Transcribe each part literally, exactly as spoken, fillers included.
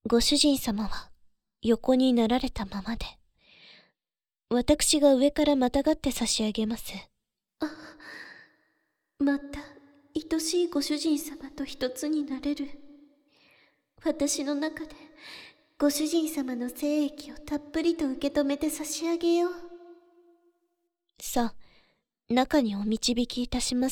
ご主人様は横になられたままで、私が上からまたがって差し上げます。 あ、また愛しいご主人様と一つになれる。私の中でご主人様の精液をたっぷりと受け止めて差し上げよう。 さあ、中にお導きいたします。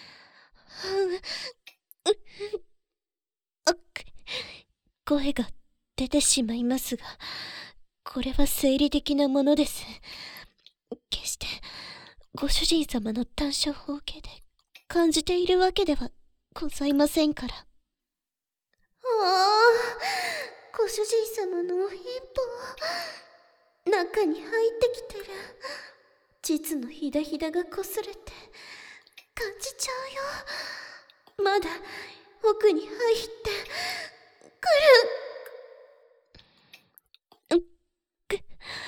声が出てしまいますが、これは生理的なものです。決してご主人様の短所法系で感じているわけではございませんから。ああ、ご主人様のお陰部中に入ってきてる。膣のひだひだがこすれて感じちゃうよ。まだ奥に入ってくる。 く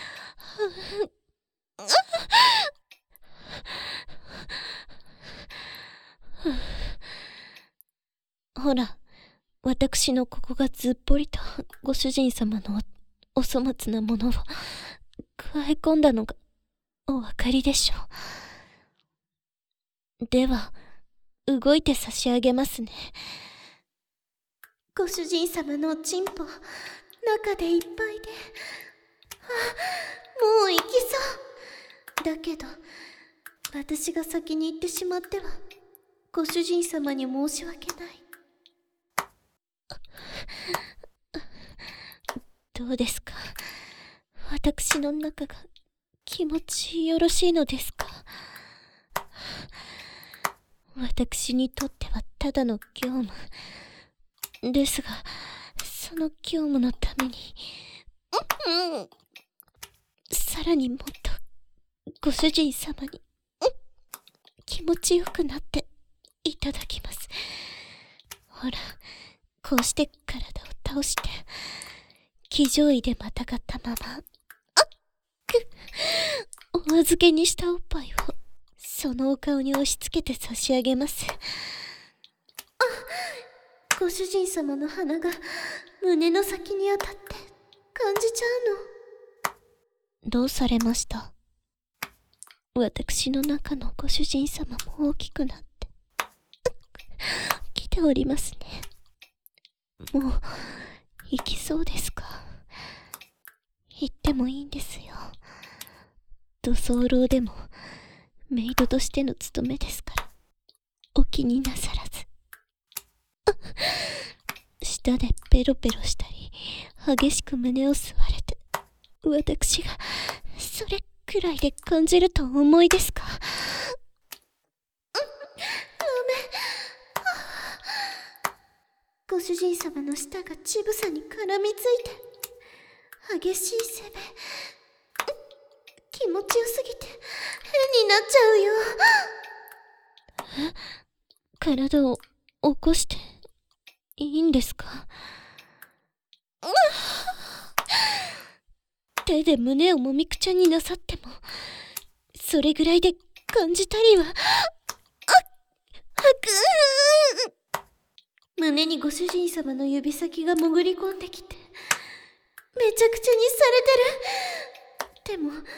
ほら、私のここがずっぽりとご主人様のお粗末なものを加え込んだのがお分かりでしょう。では、動いて差し上げますね。 ご主人様のおちんぽ、中でいっぱいで、あ、もう行きそう。だけど、私が先に行ってしまっては、ご主人様に申し訳ない。 どうですか？私の中が気持ちよろしいのですか？私にとってはただの業務ですが、その業務のために、うんうん、さらにもっとご主人様に、うん、気持ちよくなっていただきます。ほら、こうして体を倒して騎乗位でまたがったまま、あっくお預けにしたおっぱいをそのお顔に押し付けて差し上げます。あ、 ご主人様の鼻が胸の先に当たって感じちゃうの。どうされました？私の中のご主人様も大きくなって来ておりますね。もう行きそうですか？行ってもいいんですよ。土葬でもメイドとしての務めですから、お気になさらず。舌でペロペロしたり激しく胸を吸われて、私がそれくらいで感じるとお思いですか？ ご主人様の舌が乳房に絡みついて、激しい攻め、気持ちよすぎて変になっちゃうよ。 え、体を起こしていいんですか？手で胸をもみくちゃになさっても、それぐらいで感じたりは。あっ、はくー。 胸にご主人様の指先が潜り込んできて、めちゃくちゃにされてる。でも胸いい、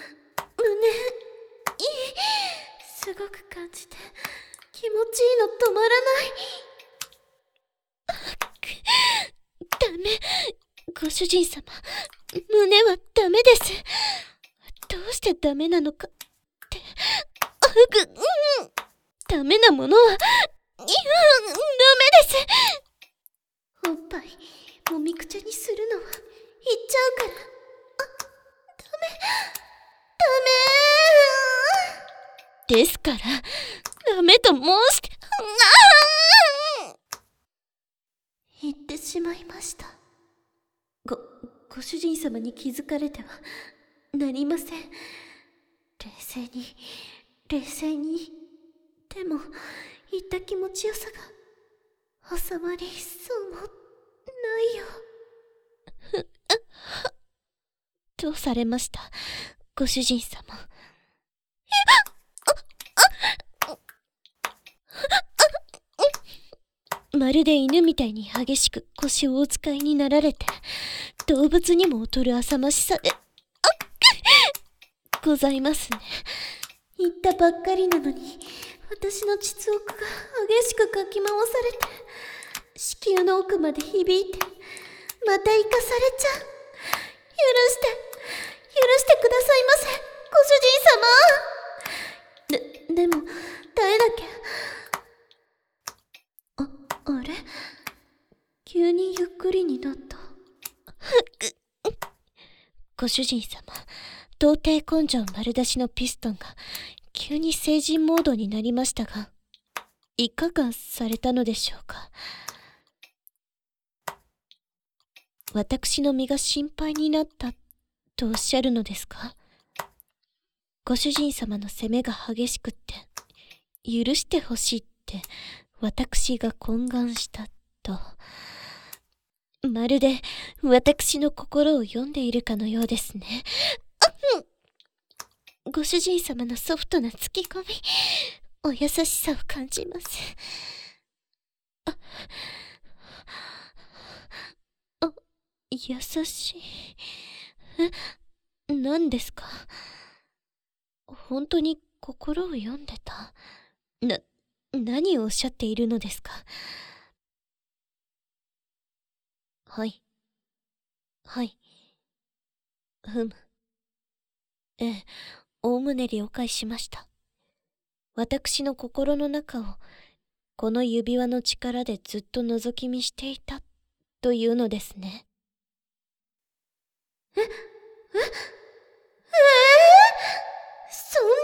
すごく感じて気持ちいいの止まらない。 ダメ、ご主人様、胸はダメです。どうしてダメなのかって、あぐ、うん、ダメなものは、いや、ダメです。 おっぱいもみくちゃにするのは言っちゃうから。あ、ダメダメですからダメと申して、 言ってしまいました。ごご主人様に気づかれてはなりません。冷静に冷静に。でも言った気持ちよさが収まりそうもないよ。 どうされました、ご主人様？ まるで犬みたいに激しく腰をお使いになられて、動物にも劣る浅ましさで、あっございますね。 言ったばっかりなのに、私の膣奥が激しくかき回されて、子宮の奥まで響いて、また生かされちゃう。許して、許してくださいませ、ご主人様。で、でも、耐えなきゃ。あ、あれ？急にゆっくりになった。 ご主人様、童貞根性丸出しのピストンが急に成人モードになりましたが、いかがされたのでしょうか。私の身が心配になったとおっしゃるのですか。ご主人様の責めが激しくって許してほしいって私が懇願したと、まるで私の心を読んでいるかのようですね。ご主人様のソフトな突き込み、お優しさを感じます。あ、あ、優しい。え、何ですか？本当に心を読んでた？な、何をおっしゃっているのですか？はい。はい。ふむ。ええ、おおむね了解しました。私の心の中をこの指輪の力でずっと覗き見していたというのですね。 え、え、えー、そんな、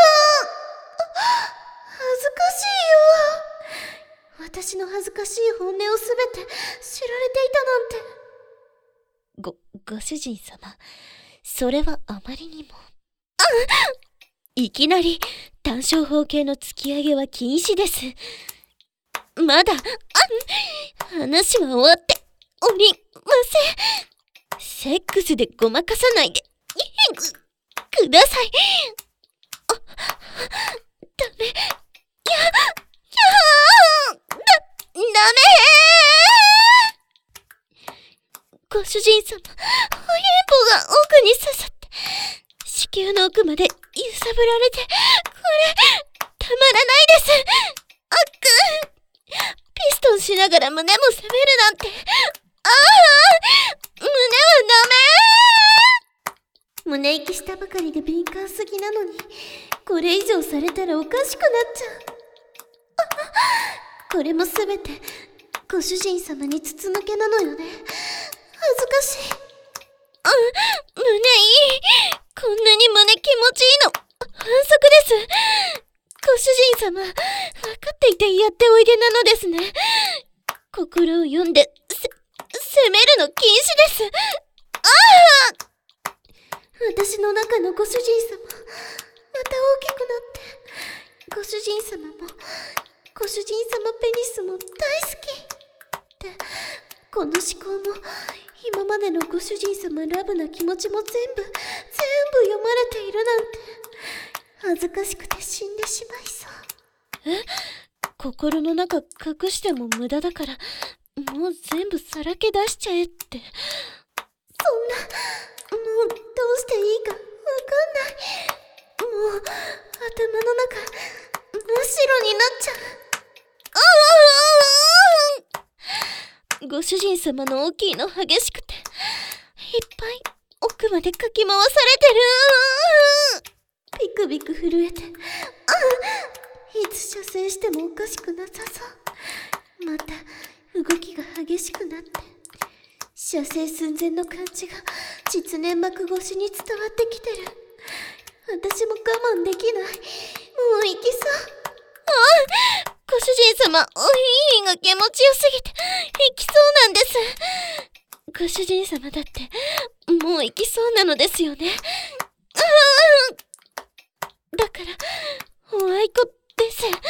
恥ずかしいよ。私の恥ずかしい本音をすべて知られていたなんて。 ご、ご主人様、それはあまりにも。いきなり単小方形の突き上げは禁止です。まだ、あ、話は終わっておりません。セックスでごまかさないでください。あ、ダメ。や、やだ、ダメ。ご主人様、おへんぼが奥に刺さって、子宮の奥まで揺さぶられて、これ、たまらないです。あっく。ピストンしながら胸も攻めるなんて。ああ、胸はダメ。胸息したばかりで敏感すぎなのに、これ以上されたらおかしくなっちゃう。あ、これもすべてご主人様に筒抜けなのよね。恥ずかしい。 あ、胸いい。こんなに胸気持ちいいの反則です。ご主人様、分かっていてやっておいでなのですね。心を読んでせ攻めるの禁止です。ああ、 私の中のご主人様、また大きくなって、ご主人様もご主人様ペニスも大好きって、この思考も今までのご主人様ラブな気持ちも全部全部読まれているなんて、恥ずかしくて死んでしまいそう。 え、心の中隠しても無駄だから、もう全部さらけ出しちゃえって。 そんな、もうどうしていいかわかんない。もう頭の中真っ白になっちゃう。 ご主人様の大きいの激しくて、いっぱい奥までかき回されてる。 ビクビク震えて、あ、いつ射精してもおかしくなさそう。また動きが激しくなって、射精寸前の感じが実粘膜越しに伝わってきてる。私も我慢できない。もう行きそう。 あ、ご主人様、おいいが気持ちよすぎて行きそうなんです。ご主人様だってもう行きそうなのですよね。だからおあいこです。私も行く。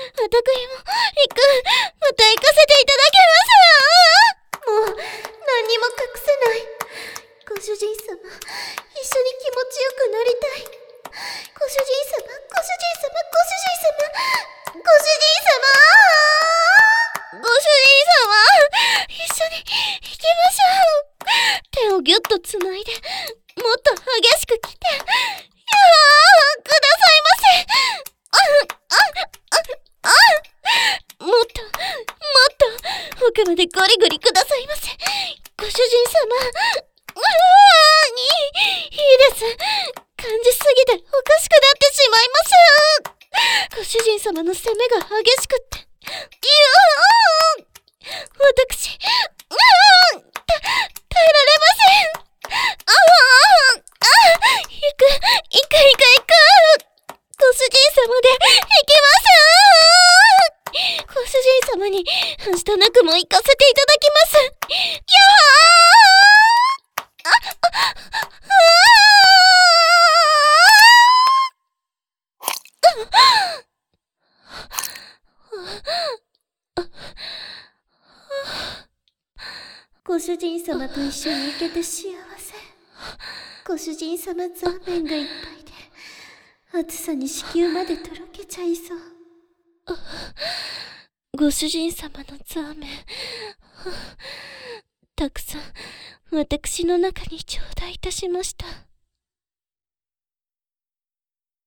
また行かせていただきます。 もう何にも隠せない。ご主人様、一緒に気持ちよくなりたい。ご主人様、ご主人様、ご主人様、ご主人様。 一緒に行きましょう。手をぎゅっとつないで、もっと激しく来て。いやー、くださいませ。あ、あ、あ、あ、もっと、もっと、奥までゴリゴリくださいませ。ご主人様。うわー、いい、いいです。感じすぎておかしくなってしまいます。ご主人様の攻めが激しくって。いやー、私、うわー、た、耐えられません。ああ、あ、行く、行く、行く、行く。ご主人様で行きます。ご主人様にはしたなくも行かせていただきます。やー、あ、あ、あ、 ご主人様と一緒に行けて幸せ。ご主人様ザーメンがいっぱいで、暑さに子宮までとろけちゃいそう。 ご主人様のザーメン、たくさん私の中に頂戴いたしました。